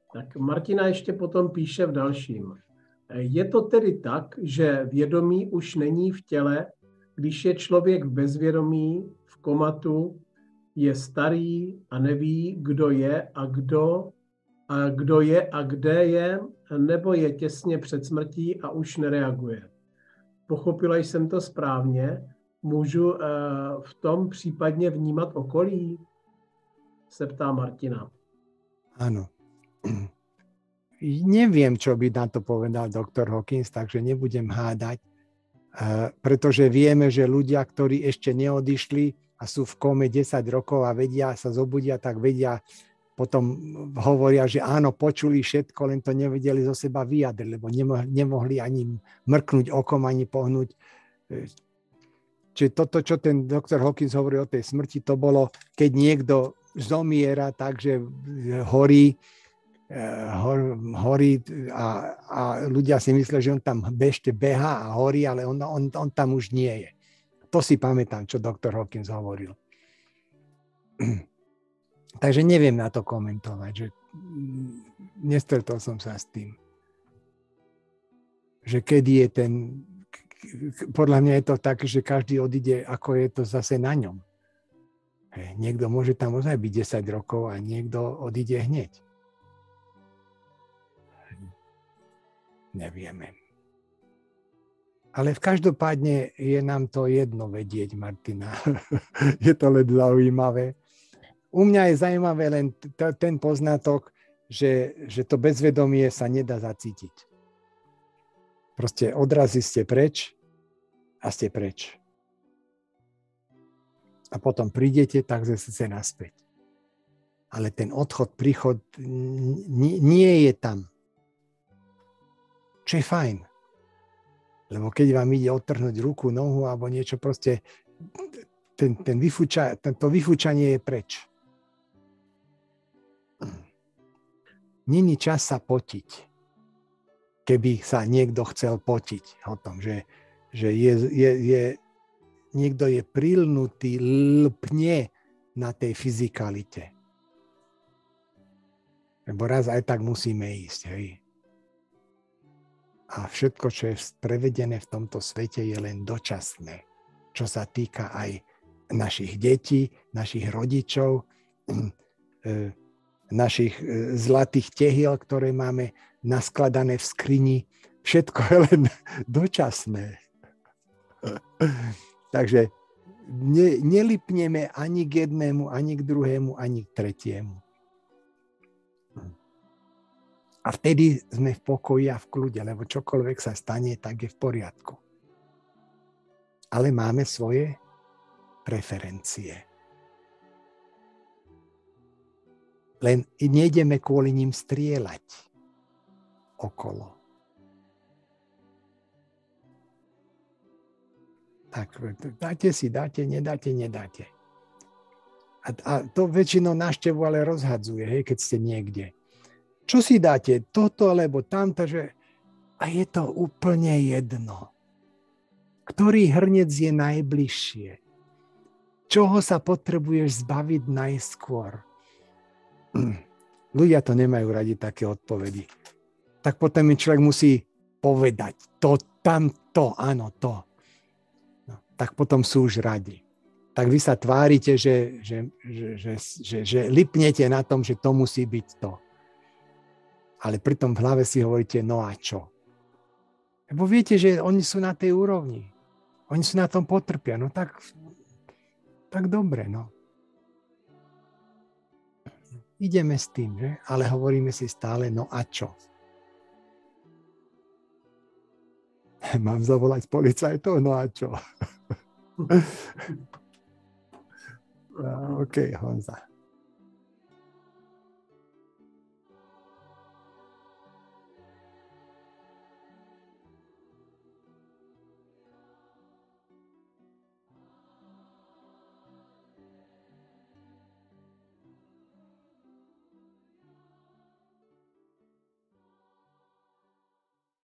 Tak Martina ještě potom píše v dalším. Je to tedy tak, že vědomí už není v těle, když je člověk v bezvědomí, v komatu, je starý a neví, kdo je a kdo je a kde je, nebo je těsně před smrtí a už nereaguje. Pochopila jsem to správně? Můžu v tom případně vnímat okolí? Se ptá Martina. Áno. Neviem, čo by na to povedal doktor Hawkins, takže nebudem hádať, pretože vieme, že ľudia, ktorí ešte neodišli a sú v kome 10 rokov a vedia, sa zobudia, tak vedia, potom hovoria, že áno, počuli všetko, len to nevedeli zo seba vyjadriť, lebo nemohli ani mrknúť okom, ani pohnúť. Čiže toto, čo ten doktor Hawkins hovorí o tej smrti, to bolo, keď niekto zomiera, takže horí a ľudia si myslia, že on tam ešte behá a horí, ale on tam už nie je. To si pamätám, čo doktor Hawkins hovoril. Takže neviem na to komentovať, že nestretol som sa s tým. Že kedy je podľa mňa je to tak, že každý odíde, ako je to zase na ňom. Niekto môže tam ozaj byť 10 rokov a niekto odíde hneď. Nevieme. Ale každopádne je nám to jedno vedieť, Martina. Je to len zaujímavé. U mňa je zaujímavé len ten poznatok, že to bezvedomie sa nedá zacítiť. Proste odrazí ste preč a ste preč. A potom prídete, tak zase naspäť. Ale ten odchod, príchod nie je tam. Čo je fajn. Lebo keď vám ide odtrhnúť ruku, nohu alebo niečo, proste to vyfúčanie je preč. Není čas sa potiť. Keby sa niekto chcel potiť o tom, že niekto je prilnutý, lpne na tej fyzikalite. Lebo raz aj tak musíme ísť, hej. A všetko, čo je prevedené v tomto svete, je len dočasné. Čo sa týka aj našich detí, našich rodičov, našich zlatých tehiel, ktoré máme naskladané v skrini. Všetko je len dočasné. Takže nelipneme ani k jednému, ani k druhému, ani k tretiemu. A vtedy sme v pokoji a v kľude, lebo čokoľvek sa stane, tak je v poriadku. Ale máme svoje preferencie. Len nejdeme kvôli ním strieľať okolo. Tak dáte si, nedáte. A to väčšinou návštevu ale rozhadzuje, hej, keď ste niekde. Čo si dáte? Toto alebo tamto, že... A je to úplne jedno. Ktorý hrnec je najbližšie? Čoho sa potrebuješ zbaviť najskôr? Ľudia to nemajú radi, také odpovedi. Tak potom mi človek musí povedať to, tamto, áno, to. No, tak potom sú už radi. Tak vy sa tvárite, že lipnete na tom, že to musí byť to. Ale pritom v hlave si hovoríte, no a čo? Lebo viete, že oni sú na tej úrovni. Oni sú na tom potrpia. No tak dobre, no. Ideme s tým, že? Ale hovoríme si stále, no a čo? Mám zavolať policajtov, no a čo? OK, Honza.